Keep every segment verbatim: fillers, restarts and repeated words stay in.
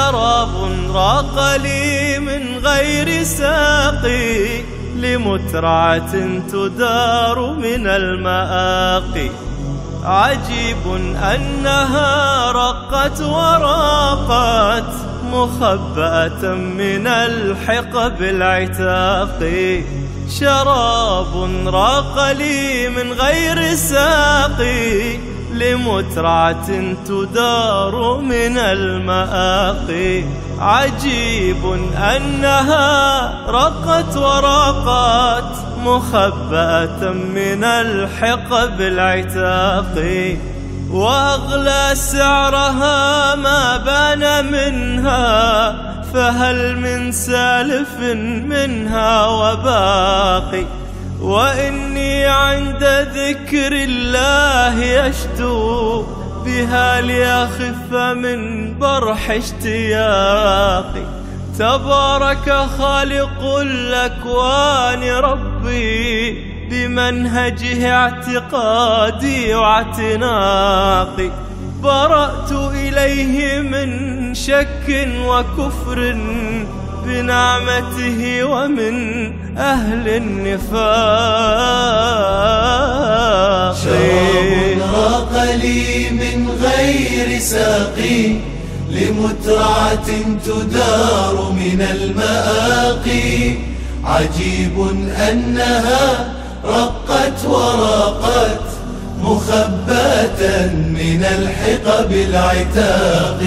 شراب راق لي من غير ساقي لمترعة تدار من المآقي. عجيب أنها رقت وراقت مخبأة من الحقب العتاق. شراب راق لي من غير ساقي لمترعة تدار من المآقي. عجيب أنها رقت وراقت مخبأة من الحقب العتاق. وأغلى سعرها ما بان منها فهل من سالف منها وباقي. وإني عند ذكر الله أشتو بها ليخف من برح اشتياقي. تبارك خالق الأكوان ربي بمنهجه اعتقادي واعتناقي. برأت إليه من شك وكفر بنعمته ومن أهل النفاق. شراب راق لي من غير ساقي لمترعة تدار من المآقي. عجيب أنها رقت وراقت مخبأة من الحقب العتاق.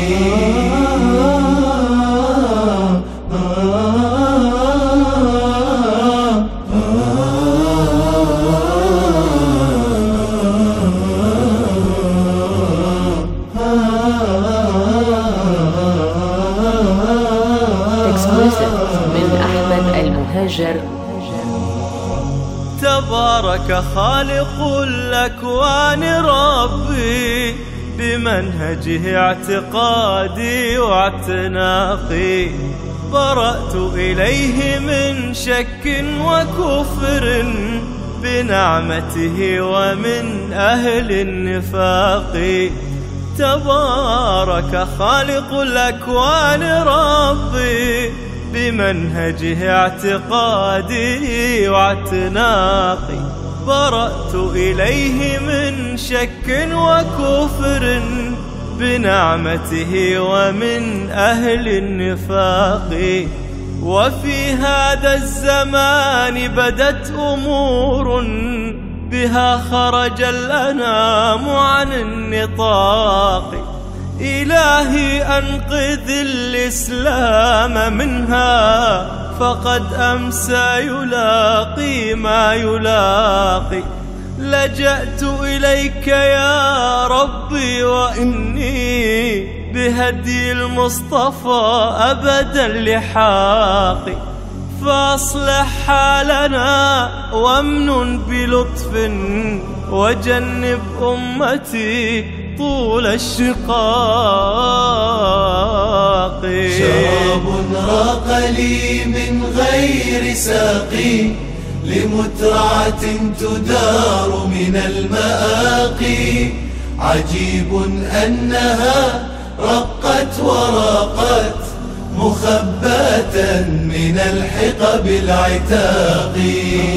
من أحمد المهاجر. تبارك خالق الأكوان ربي بمنهجه اعتقادي واعتناقي. برأت إليه من شك وكفر بنعمته ومن أهل النفاق. تبارك خالق الأكوان ربي بمنهجه اعتقادي واعتناقي. برأت إليه من شك وكفر بنعمته ومن أهل النفاق. وفي هذا الزمان بدت أمور بها خرج الأنام عن النطاق. إلهي أنقذ الإسلام منها فقد أمسى يلاقي ما يلاقي. لجأت إليك يا ربي وإني بهدي المصطفى أبدا لحاقي. فاصلح حالنا وامنن بلطف وجنب أمتي طول الشقاق. شراب راق لي من غير ساقي لمترعة تدار من المآقي. عجيب أنها رقت وراقت مخبأة من الحقب العتاق.